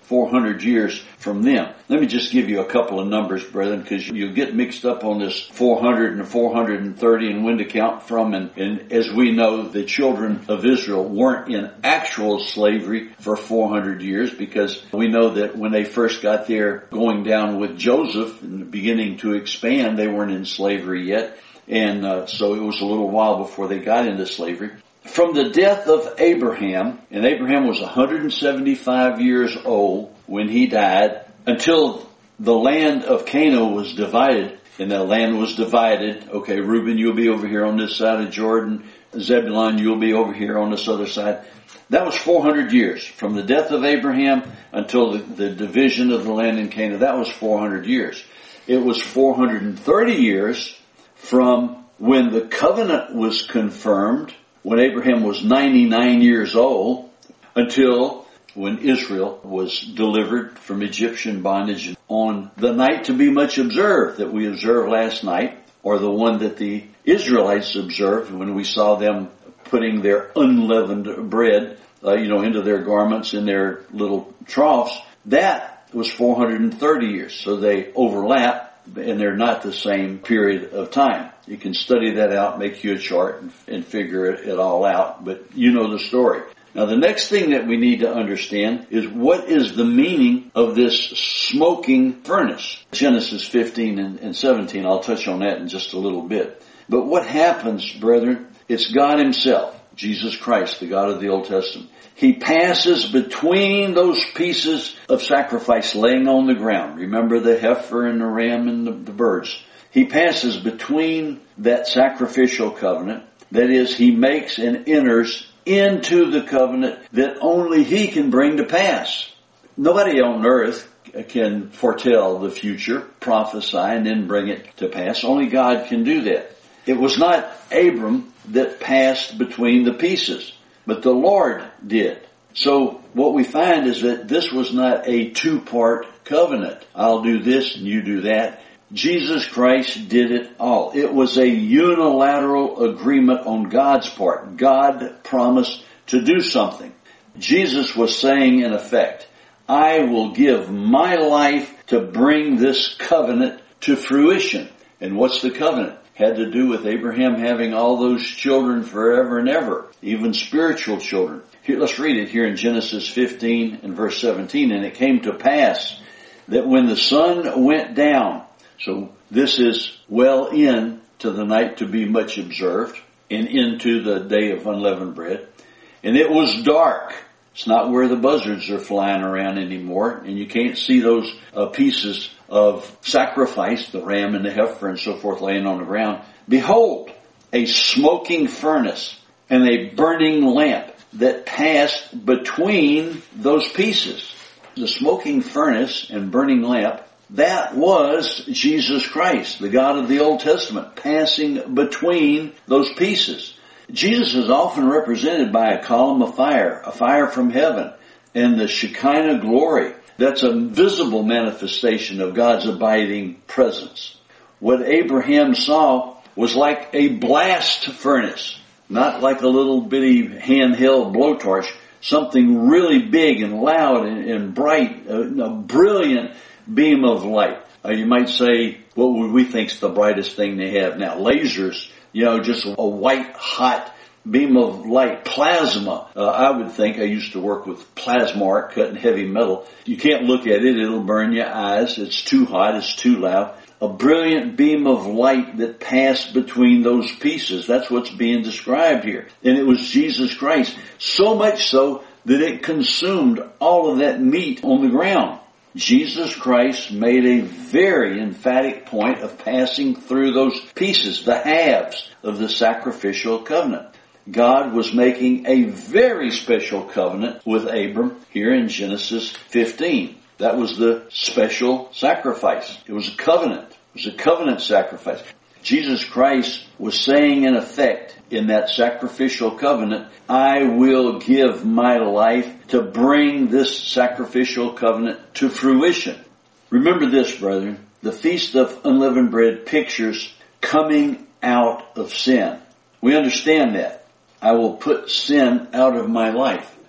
four hundred years from them. Let me just give you a couple of numbers, brethren, because you get mixed up on this four hundred and four hundred thirty and when to count from. And, and as we know, the children of Israel weren't in actual slavery for four hundred years, because we know that when they first got there going down with Joseph and beginning to expand, they weren't in slavery yet. And uh, so it was a little while before they got into slavery. From the death of Abraham, and Abraham was one hundred seventy-five years old when he died, until the land of Canaan was divided, and the land was divided. Okay, Reuben, you'll be over here on this side of Jordan. Zebulun, you'll be over here on this other side. That was four hundred years. From the death of Abraham until the, the division of the land in Canaan, that was four hundred years. It was four hundred thirty years from when the covenant was confirmed, when Abraham was ninety-nine years old, until when Israel was delivered from Egyptian bondage on the night to be much observed that we observed last night, or the one that the Israelites observed when we saw them putting their unleavened bread, uh, you know, into their garments in their little troughs. That was four hundred thirty years. So they overlap, and they're not the same period of time. You can study that out, make you a chart, and, and figure it, it all out, but you know the story. Now the next thing that we need to understand is what is the meaning of this smoking furnace. Genesis fifteen and, and seventeen, I'll touch on that in just a little bit. But what happens, brethren, it's God Himself, Jesus Christ, the God of the Old Testament. He passes between those pieces of sacrifice laying on the ground. Remember the heifer and the ram and the, the birds. He passes between that sacrificial covenant. That is, He makes and enters into the covenant that only He can bring to pass. Nobody on earth can foretell the future, prophesy, and then bring it to pass. Only God can do that. It was not Abram that passed between the pieces, but the Lord did. So what we find is that this was not a two-part covenant. I'll do this and you do that. Jesus Christ did it all. It was a unilateral agreement on God's part. God promised to do something. Jesus was saying, in effect, I will give my life to bring this covenant to fruition. And what's the covenant? Had to do with Abraham having all those children forever and ever, even spiritual children. Here, let's read it here in Genesis fifteen and verse seventeen. And it came to pass that when the sun went down, so this is well in to the night to be much observed, and into the day of unleavened bread, and it was dark. It's not where the buzzards are flying around anymore, and you can't see those uh, pieces of sacrifice, the ram and the heifer and so forth, laying on the ground. Behold, a smoking furnace and a burning lamp that passed between those pieces. The smoking furnace and burning lamp, that was Jesus Christ, the God of the Old Testament, passing between those pieces. Jesus is often represented by a column of fire, a fire from heaven, and the Shekinah glory. That's a visible manifestation of God's abiding presence. What Abraham saw was like a blast furnace, not like a little bitty handheld blowtorch, something really big and loud and, and bright, a, a brilliant beam of light. Uh, you might say, what would we think is the brightest thing they have now? Lasers, you know, just a white hot beam of light, plasma. Uh, I would think, I used to work with plasma art, cutting heavy metal. You can't look at it, it'll burn your eyes. It's too hot, it's too loud. A brilliant beam of light that passed between those pieces. That's what's being described here. And it was Jesus Christ. So much so that it consumed all of that meat on the ground. Jesus Christ made a very emphatic point of passing through those pieces, the halves of the sacrificial covenant. God was making a very special covenant with Abram here in Genesis fifteen. That was the special sacrifice. It was a covenant. It was a covenant sacrifice. Jesus Christ was saying in effect in that sacrificial covenant, I will give my life to bring this sacrificial covenant to fruition. Remember this, brethren. The Feast of Unleavened Bread pictures coming out of sin. We understand that. I will put sin out of my life.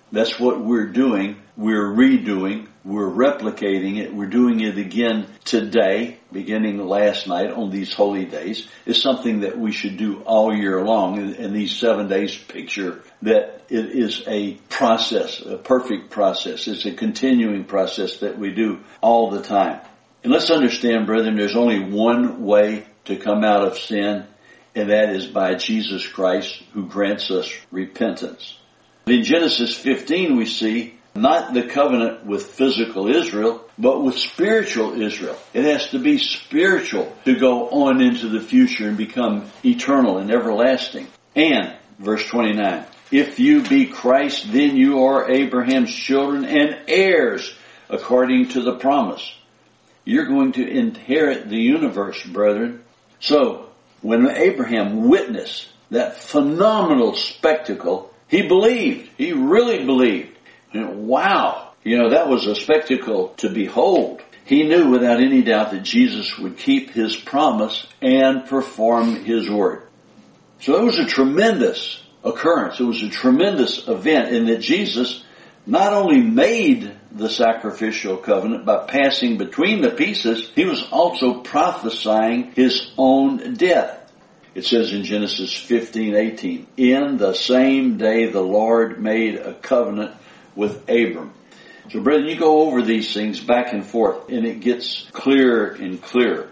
That's what we're doing. We're redoing. We're replicating it. We're doing it again today, beginning last night on these holy days. It's something that we should do all year long. And these seven days picture that it is a process, a perfect process. It's a continuing process that we do all the time. And let's understand, brethren, there's only one way to come out of sin, and that is by Jesus Christ, who grants us repentance. In Genesis fifteen, we see not the covenant with physical Israel, but with spiritual Israel. It has to be spiritual to go on into the future and become eternal and everlasting. And, verse twenty-nine, if you be Christ, then you are Abraham's children and heirs according to the promise. You're going to inherit the universe, brethren. So, when Abraham witnessed that phenomenal spectacle, he believed. He really believed. And wow, you know, that was a spectacle to behold. He knew without any doubt that Jesus would keep his promise and perform his word. So it was a tremendous occurrence. It was a tremendous event in that Jesus not only made the sacrificial covenant by passing between the pieces, he was also prophesying his own death. It says in Genesis fifteen eighteen, in the same day the Lord made a covenant with Abram. So brethren, you go over these things back and forth, and it gets clearer and clearer.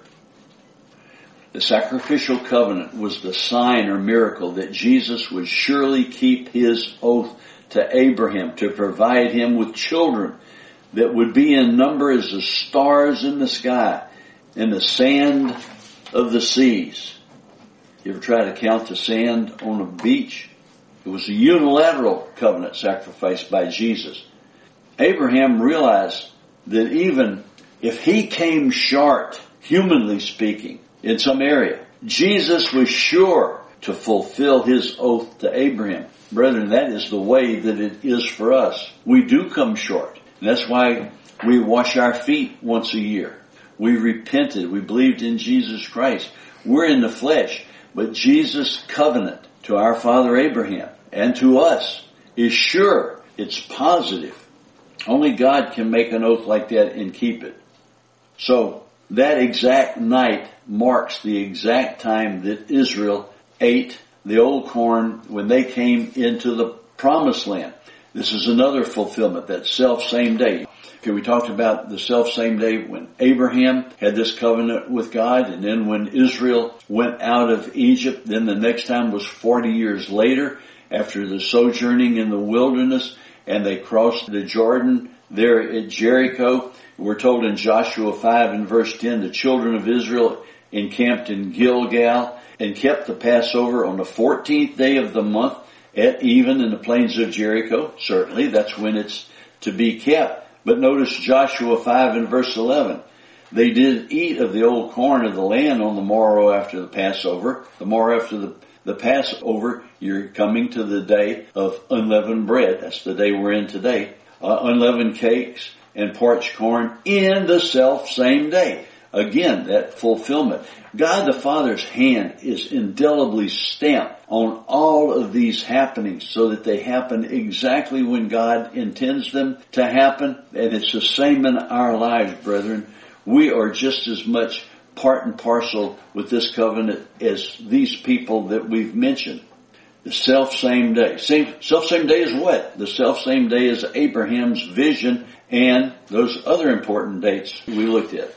The sacrificial covenant was the sign or miracle that Jesus would surely keep his oath to Abraham to provide him with children that would be in number as the stars in the sky and the sand of the seas. You ever try to count the sand on a beach? It was a unilateral covenant sacrificed by Jesus. Abraham realized that even if he came short, humanly speaking, in some area, Jesus was sure to fulfill his oath to Abraham. Brethren, that is the way that it is for us. We do come short. And that's why we wash our feet once a year. We repented. We believed in Jesus Christ. We're in the flesh. But Jesus' covenant to our father Abraham and to us is sure. It's positive. Only God can make an oath like that and keep it. So that exact night marks the exact time that Israel ate the old corn when they came into the promised land. This is another fulfillment, that self-same day. Okay, we talked about the self-same day when Abraham had this covenant with God, and then when Israel went out of Egypt, then the next time was forty years later after the sojourning in the wilderness, and they crossed the Jordan there at Jericho. We're told in Joshua five and verse ten, the children of Israel encamped in Gilgal and kept the Passover on the fourteenth day of the month at even in the plains of Jericho. Certainly, that's when it's to be kept. But notice Joshua five and verse eleven. They did eat of the old corn of the land on the morrow after the Passover. The morrow after the, the Passover, you're coming to the day of unleavened bread. That's the day we're in today. Uh, unleavened cakes and parched corn in the self same day. Again, that fulfillment. God the Father's hand is indelibly stamped on all of these happenings so that they happen exactly when God intends them to happen. And it's the same in our lives, brethren. We are just as much part and parcel with this covenant as these people that we've mentioned. The self-same day. Same, self-same day is what? The self-same day is Abraham's vision and those other important dates we looked at.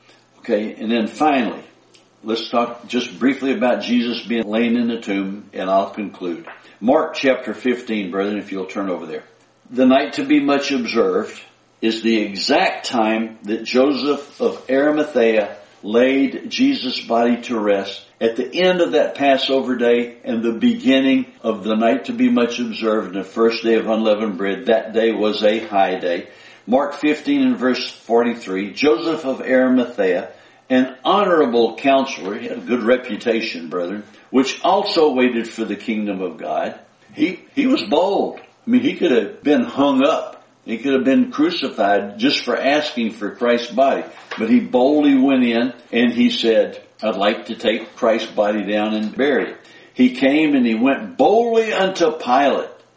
Okay, and then finally, let's talk just briefly about Jesus being laid in the tomb, and I'll conclude. Mark chapter fifteen, brethren, if you'll turn over there. The night to be much observed is the exact time that Joseph of Arimathea laid Jesus' body to rest at the end of that Passover day and the beginning of the night to be much observed, the first day of unleavened bread. That day was a high day. Mark fifteen and verse forty-three, Joseph of Arimathea, an honorable counselor, he had a good reputation, brethren, which also waited for the kingdom of God. He, he was bold. I mean, he could have been hung up. He could have been crucified just for asking for Christ's body. But he boldly went in and he said, I'd like to take Christ's body down and bury it. He came and he went boldly unto Pilate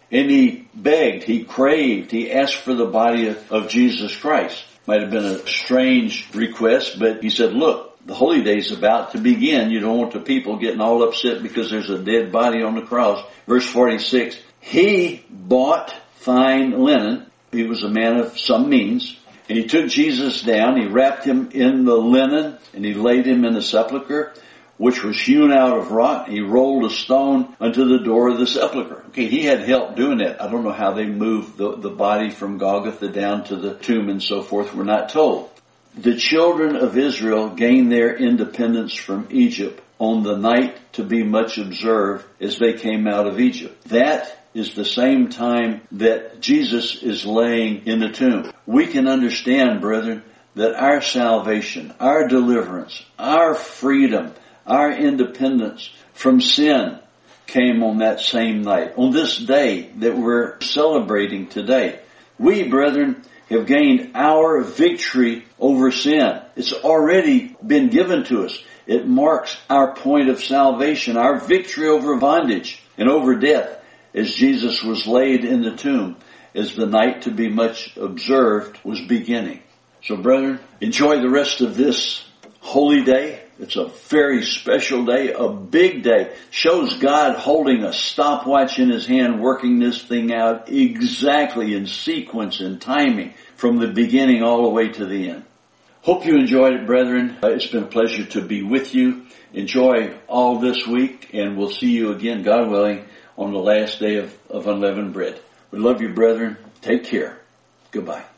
And he begged, he craved, he asked for the body of, of Jesus Christ. Might have been a strange request, but he said, look, the holy day's about to begin. You don't want the people getting all upset because there's a dead body on the cross. Verse forty-six, he bought fine linen. He was a man of some means. And he took Jesus down, he wrapped him in the linen, and he laid him in the sepulchre, which was hewn out of rock. He rolled a stone unto the door of the sepulchre. Okay, he had help doing that. I don't know how they moved the, the body from Golgotha down to the tomb and so forth. We're not told. The children of Israel gained their independence from Egypt on the night to be much observed as they came out of Egypt. That is the same time that Jesus is laying in the tomb. We can understand, brethren, that our salvation, our deliverance, our freedom, our independence from sin came on that same night, on this day that we're celebrating today. We, brethren, have gained our victory over sin. It's already been given to us. It marks our point of salvation, our victory over bondage and over death, as Jesus was laid in the tomb, as the night to be much observed was beginning. So, brethren, enjoy the rest of this holy day. It's a very special day, a big day. Shows God holding a stopwatch in His hand, working this thing out exactly in sequence and timing from the beginning all the way to the end. Hope you enjoyed it, brethren. It's been a pleasure to be with you. Enjoy all this week, and we'll see you again, God willing, on the last day of, of unleavened bread. We love you, brethren. Take care. Goodbye.